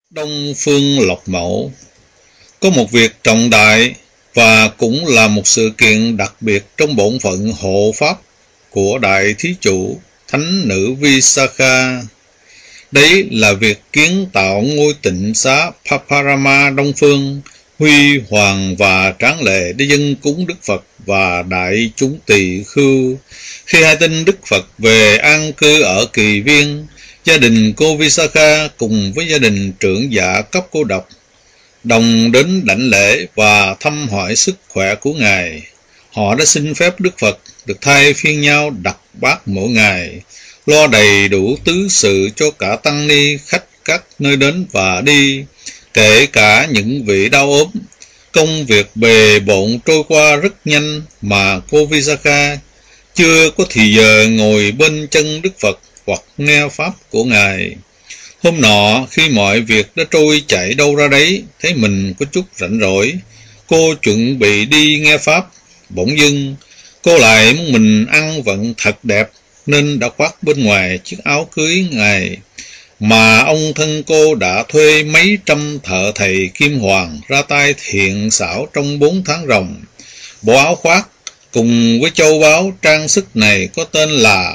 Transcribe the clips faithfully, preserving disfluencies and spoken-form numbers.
Đông Phương Lộc Mẫu có một việc trọng đại và cũng là một sự kiện đặc biệt trong bổn phận hộ pháp của Đại Thí Chủ Thánh Nữ Visakha. Đấy là việc kiến tạo ngôi tịnh xá Paparama Đông Phương, huy hoàng và tráng lệ để dâng cúng Đức Phật và đại chúng tỳ khưu. Khi hai tin Đức Phật về an cư ở Kỳ Viên, gia đình cô Visakha cùng với gia đình trưởng giả cấp cô độc đồng đến đảnh lễ và thăm hỏi sức khỏe của Ngài. Họ đã xin phép Đức Phật được thay phiên nhau đặt bát mỗi ngày, lo đầy đủ tứ sự cho cả tăng ni khách các nơi đến và đi, kể cả những vị đau ốm. Công việc bề bộn trôi qua rất nhanh mà cô Visakha chưa có thì giờ ngồi bên chân Đức Phật hoặc nghe pháp của Ngài. Hôm nọ, khi mọi việc đã trôi chảy đâu ra đấy, thấy mình có chút rảnh rỗi, cô chuẩn bị đi nghe pháp. Bỗng dưng, cô lại muốn mình ăn vận thật đẹp, nên đã khoác bên ngoài chiếc áo cưới Ngài mà ông thân cô đã thuê mấy trăm thợ thầy kim hoàng ra tay thiện xảo trong bốn tháng ròng. Bộ áo khoác cùng với châu báu trang sức này có tên là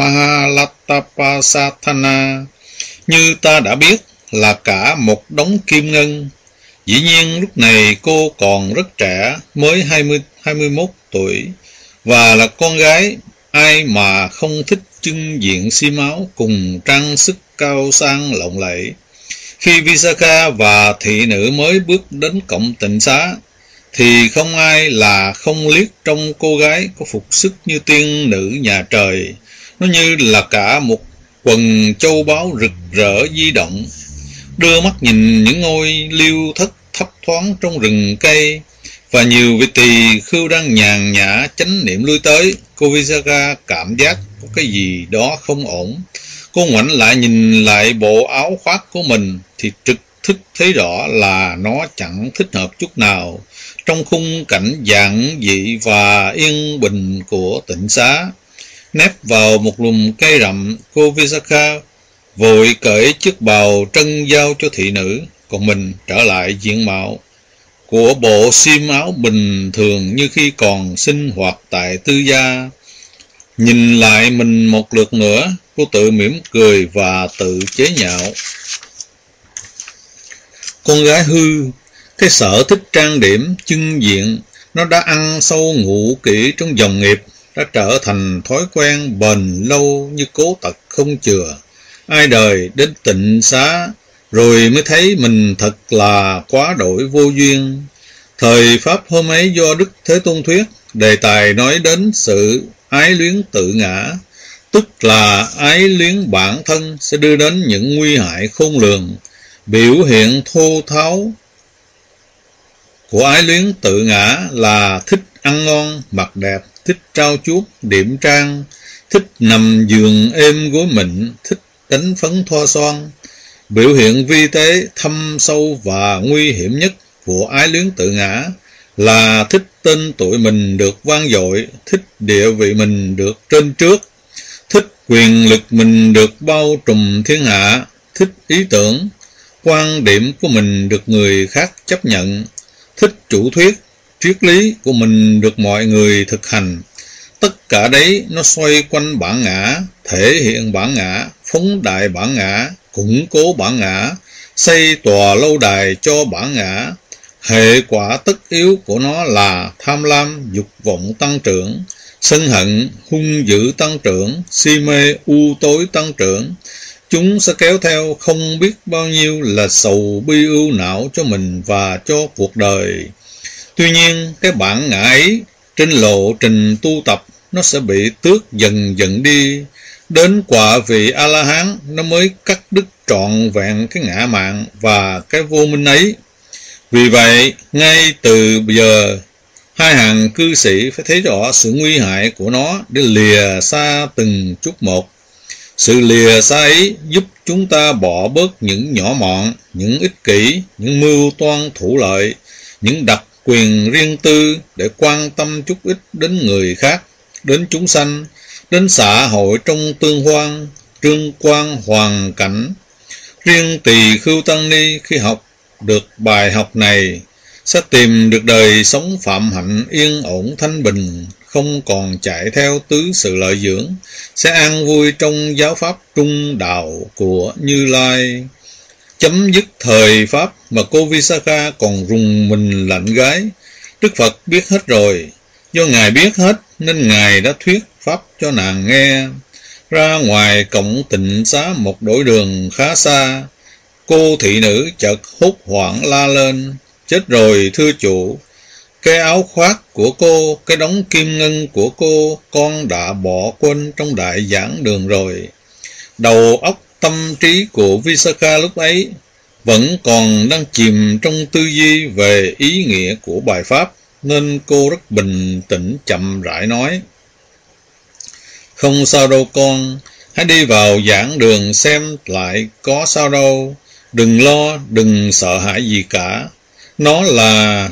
Mahalattapasathana, như ta đã biết là cả một đống kim ngân. Dĩ nhiên lúc này cô còn rất trẻ, mới hai mươi, hai mươi mốt tuổi, và là con gái. Ai mà không thích trưng diện xi máu cùng trang sức cao sang lộng lẫy. Khi Visakha và thị nữ mới bước đến cổng tịnh xá, thì không ai là không liếc trong cô gái có phục sức như tiên nữ nhà trời. Nó như là cả một quần châu báu rực rỡ di động. Đưa mắt nhìn những ngôi liêu thất thấp thoáng trong rừng cây, và nhiều vị tỳ khưu đang nhàn nhã chánh niệm lui tới, cô Visakha cảm giác có cái gì đó không ổn. Cô ngoảnh lại nhìn lại bộ áo khoác của mình thì trực thức thấy rõ là nó chẳng thích hợp chút nào trong khung cảnh giản dị và yên bình của tịnh xá. Nép vào một lùm cây rậm, cô Visakha vội cởi chiếc bào trân giao cho thị nữ, còn mình trở lại diện mạo của bộ xiêm áo bình thường như khi còn sinh hoạt tại tư gia. Nhìn lại mình một lượt nữa, cô tự mỉm cười và tự chế nhạo. Con gái hư, cái sở thích trang điểm, chưng diện, nó đã ăn sâu ngụ kỹ trong dòng nghiệp, đã trở thành thói quen bền lâu như cố tật không chừa. Ai đời đến tịnh xá rồi mới thấy mình thật là quá đổi vô duyên. Thời Pháp hôm ấy do Đức Thế Tôn thuyết, đề tài nói đến sự ái luyến tự ngã, tức là ái luyến bản thân sẽ đưa đến những nguy hại khôn lường. Biểu hiện thô tháo của ái luyến tự ngã là thích ăn ngon, mặc đẹp, thích trao chuốt, điểm trang, thích nằm giường êm gối mịn, thích đánh phấn thoa son. Biểu hiện vi tế thâm sâu và nguy hiểm nhất của ái luyến tự ngã là thích tên tuổi mình được vang dội, thích địa vị mình được trên trước, thích quyền lực mình được bao trùm thiên hạ, thích ý tưởng, quan điểm của mình được người khác chấp nhận, thích chủ thuyết, triết lý của mình được mọi người thực hành. Tất cả đấy nó xoay quanh bản ngã, thể hiện bản ngã, phóng đại bản ngã, củng cố bản ngã, xây tòa lâu đài cho bản ngã. Hệ quả tất yếu của nó là tham lam, dục vọng tăng trưởng, sân hận, hung dữ tăng trưởng, si mê, u tối tăng trưởng. Chúng sẽ kéo theo không biết bao nhiêu là sầu bi ưu não cho mình và cho cuộc đời. Tuy nhiên, cái bản ngã ấy trên lộ trình tu tập nó sẽ bị tước dần dần đi. Đến quả vị A-la-hán nó mới cắt đứt trọn vẹn cái ngã mạn và cái vô minh ấy. Vì vậy, ngay từ giờ, hai hàng cư sĩ phải thấy rõ sự nguy hại của nó để lìa xa từng chút một. Sự lìa xa ấy giúp chúng ta bỏ bớt những nhỏ mọn, những ích kỷ, những mưu toan thủ lợi, những đặc quyền riêng tư để quan tâm chút ít đến người khác, đến chúng sanh, đến xã hội trong tương hoan, trương quan hoàn cảnh. Riêng Tỳ Khưu Tăng Ni khi học được bài học này sẽ tìm được đời sống phạm hạnh yên ổn thanh bình, không còn chạy theo tứ sự lợi dưỡng, sẽ an vui trong giáo pháp trung đạo của Như Lai. Chấm dứt thời pháp mà cô Visakha còn rùng mình lạnh gái. Đức Phật biết hết rồi, do Ngài biết hết nên Ngài đã thuyết pháp cho nàng nghe. Ra ngoài cổng tịnh xá một đổi đường khá xa, cô thị nữ chợt hốt hoảng la lên: chết rồi thưa chủ, cái áo khoác của cô, cái đống kim ngân của cô, con đã bỏ quên trong đại giảng đường rồi. Đầu óc tâm trí của Visakha lúc ấy vẫn còn đang chìm trong tư duy về ý nghĩa của bài pháp, nên cô rất bình tĩnh chậm rãi nói: không sao đâu con, hãy đi vào giảng đường xem lại có sao đâu, đừng lo, đừng sợ hãi gì cả. Nó là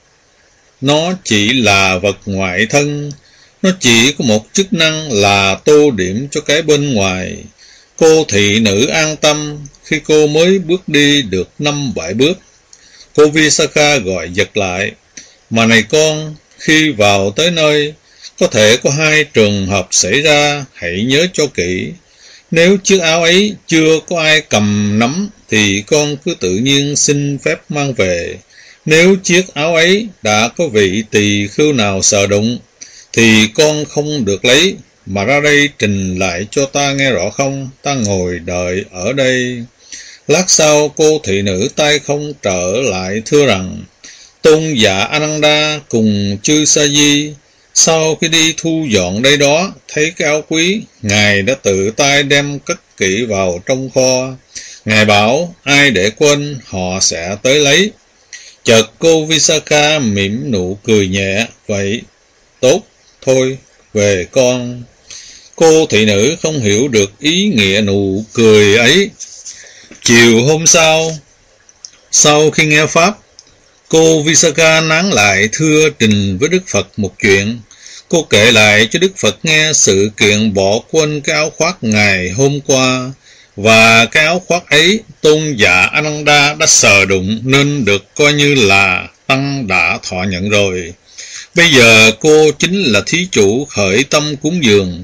Nó chỉ là vật ngoại thân, nó chỉ có một chức năng là tô điểm cho cái bên ngoài. Cô thị nữ an tâm. Khi cô mới bước đi được năm bảy bước, cô Visakha gọi giật lại: mà này con, khi vào tới nơi, có thể có hai trường hợp xảy ra, hãy nhớ cho kỹ. Nếu chiếc áo ấy chưa có ai cầm nắm, thì con cứ tự nhiên xin phép mang về. Nếu chiếc áo ấy đã có vị tỳ khưu nào sờ đụng, thì con không được lấy, mà ra đây trình lại cho ta nghe rõ không? Ta ngồi đợi ở đây. Lát sau, cô thị nữ tay không trở lại thưa rằng: tôn giả Ananda cùng chư sa di, sau khi đi thu dọn đây đó, thấy cái áo quý, Ngài đã tự tay đem cất kỹ vào trong kho. Ngài bảo ai để quên họ sẽ tới lấy. Chợt cô Visakha mỉm nụ cười nhẹ: vậy tốt, thôi về con. Cô thị nữ không hiểu được ý nghĩa nụ cười ấy. Chiều hôm sau, sau khi nghe pháp, cô Visakha nán lại thưa trình với Đức Phật một chuyện. Cô kể lại cho Đức Phật nghe sự kiện bỏ quên cái áo khoác ngày hôm qua, và cái áo khoác ấy tôn giả Ananda đã sờ đụng nên được coi như là tăng đã thọ nhận rồi. Bây giờ cô chính là thí chủ khởi tâm cúng dường,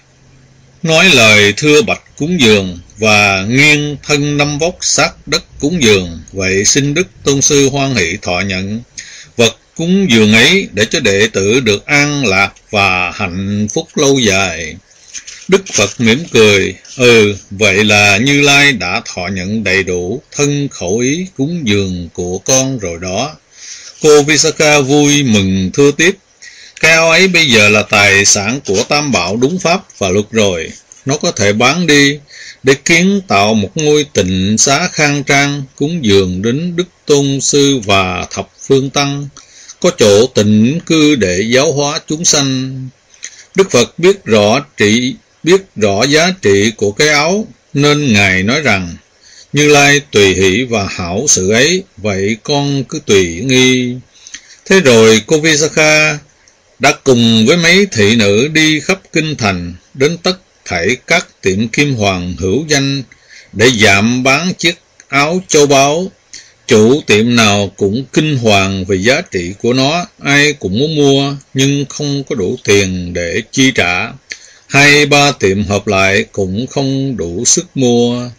nói lời thưa bạch cúng dường và nghiêng thân năm vóc sát đất cúng dường. Vậy xin Đức Tôn Sư hoan hỷ thọ nhận vật cúng dường ấy để cho đệ tử được an lạc và hạnh phúc lâu dài. Đức Phật mỉm cười: Ừ, vậy là Như Lai đã thọ nhận đầy đủ thân khẩu ý cúng dường của con rồi đó. Cô Visakha vui mừng thưa tiếp: cái áo ấy bây giờ là tài sản của Tam Bảo đúng pháp và luật rồi. Nó có thể bán đi để kiến tạo một ngôi tịnh xá khang trang, cúng dường đến Đức Tôn Sư và thập phương tăng, có chỗ tịnh cư để giáo hóa chúng sanh. Đức Phật biết rõ trị biết rõ giá trị của cái áo, nên Ngài nói rằng: Như Lai tùy hỷ và hảo sự ấy, vậy con cứ tùy nghi. Thế rồi cô Visakha đã cùng với mấy thị nữ đi khắp kinh thành, đến tất thảy các tiệm kim hoàng hữu danh để dạm bán chiếc áo châu báu. Chủ tiệm nào cũng kinh hoàng về giá trị của nó, ai cũng muốn mua nhưng không có đủ tiền để chi trả. Hai ba tiệm hợp lại cũng không đủ sức mua.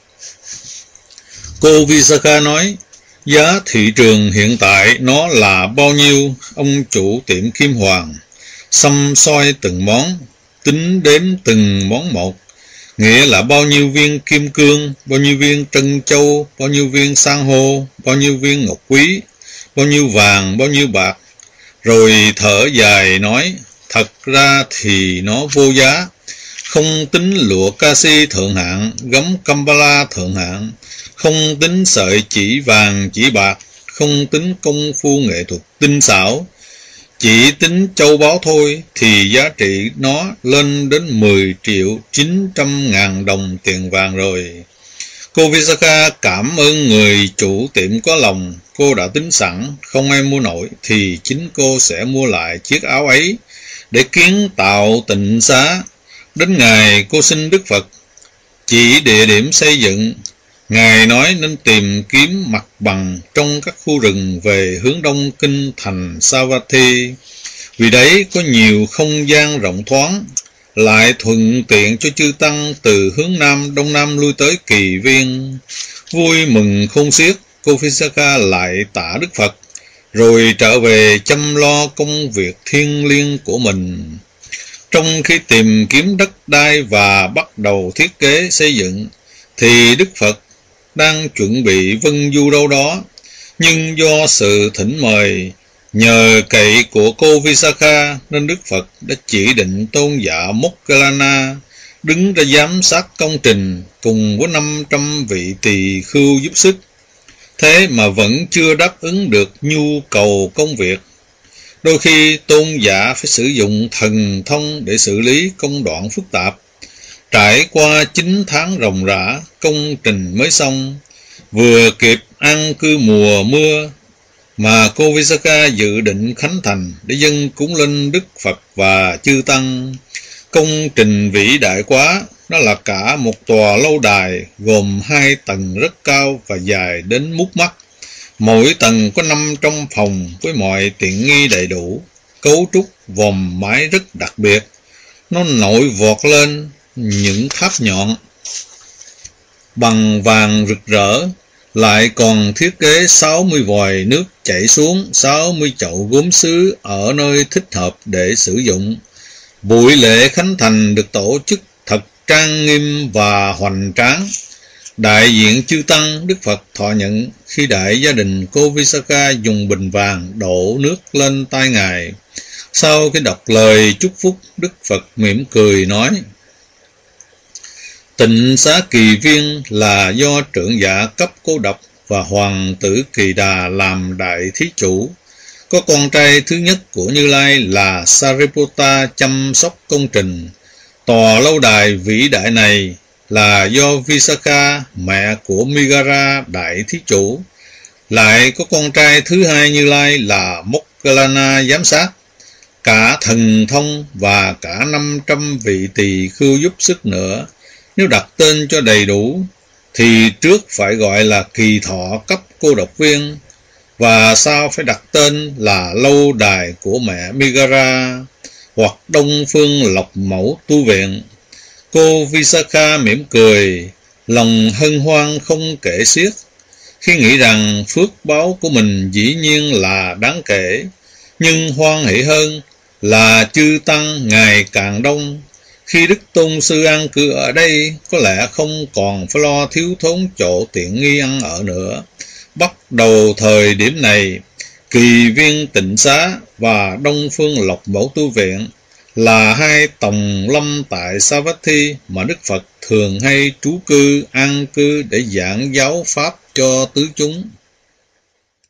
Cô Visakha nói: giá thị trường hiện tại nó là bao nhiêu? Ông chủ tiệm kim hoàng xăm soi từng món, tính đếm từng món một, nghĩa là bao nhiêu viên kim cương, bao nhiêu viên trân châu, bao nhiêu viên san hô, bao nhiêu viên ngọc quý, bao nhiêu vàng, bao nhiêu bạc. Rồi thở dài nói: thật ra thì nó vô giá, không tính lụa kasi thượng hạng, gấm Kampala thượng hạng, không tính sợi chỉ vàng chỉ bạc, không tính công phu nghệ thuật tinh xảo, chỉ tính châu báu thôi thì giá trị nó lên đến mười triệu chín trăm ngàn đồng tiền vàng rồi. Cô Visakha cảm ơn người chủ tiệm có lòng. Cô đã tính sẵn không ai mua nổi thì chính cô sẽ mua lại chiếc áo ấy để kiến tạo tịnh xá. Đến ngày cô xin Đức Phật chỉ địa điểm xây dựng, Ngài nói nên tìm kiếm mặt bằng trong các khu rừng về hướng đông kinh thành Savatthi, vì đấy có nhiều không gian rộng thoáng, lại thuận tiện cho chư tăng từ hướng nam đông nam lui tới Kỳ Viên. Vui mừng khôn xiết, cô Visakha lại tạ Đức Phật, rồi trở về chăm lo công việc thiêng liêng của mình. Trong khi tìm kiếm đất đai và bắt đầu thiết kế xây dựng, thì Đức Phật đang chuẩn bị vân du đâu đó, nhưng do sự thỉnh mời nhờ cậy của cô Visakha nên Đức Phật đã chỉ định tôn giả Moggallana đứng ra giám sát công trình cùng với năm trăm vị tỳ khưu giúp sức. Thế mà vẫn chưa đáp ứng được nhu cầu công việc. Đôi khi tôn giả phải sử dụng thần thông để xử lý công đoạn phức tạp. Trải qua chín tháng ròng rã, công trình mới xong, vừa kịp an cư mùa mưa, mà cô Visakha dự định khánh thành để dâng cúng lên Đức Phật và chư tăng. Công trình vĩ đại quá, nó là cả một tòa lâu đài gồm hai tầng rất cao và dài đến mút mắt. Mỗi tầng có năm trăm phòng với mọi tiện nghi đầy đủ, cấu trúc vòm mái rất đặc biệt. Nó nổi vọt lên những tháp nhọn bằng vàng rực rỡ, lại còn thiết kế sáu mươi vòi nước chảy xuống, sáu mươi chậu gốm sứ ở nơi thích hợp để sử dụng. Buổi lễ khánh thành được tổ chức thật trang nghiêm và hoành tráng. Đại diện chư tăng, Đức Phật thọ nhận khi đại gia đình cô Visakha dùng bình vàng đổ nước lên tay Ngài. Sau khi đọc lời chúc phúc, Đức Phật mỉm cười nói: Tịnh xá Kỳ Viên là do trưởng giả cấp Cô Độc và hoàng tử Kỳ Đà làm đại thí chủ. Có con trai thứ nhất của Như Lai là Sariputta chăm sóc công trình. Tòa lâu đài vĩ đại này là do Visakha, mẹ của Migara đại thí chủ. Lại có con trai thứ hai Như Lai là Moggallana giám sát. Cả thần thông và cả năm trăm vị tỳ khưu giúp sức nữa. Nếu đặt tên cho đầy đủ thì trước phải gọi là Kỳ Thọ cấp Cô Độc Viên, và sau phải đặt tên là lâu đài của mẹ Migara hoặc Đông Phương Lộc Mẫu Tu Viện. Cô Visakha mỉm cười, lòng hân hoan không kể xiết, khi nghĩ rằng phước báo của mình dĩ nhiên là đáng kể, nhưng hoan hỷ hơn là chư tăng ngày càng đông. Khi Đức Tôn Sư an cư ở đây, có lẽ không còn phải lo thiếu thốn chỗ tiện nghi ăn ở nữa. Bắt đầu thời điểm này, Kỳ Viên Tịnh Xá và Đông Phương Lộc Mẫu Tu Viện là hai tòng lâm tại Savatthi mà Đức Phật thường hay trú cư, an cư để giảng giáo Pháp cho tứ chúng.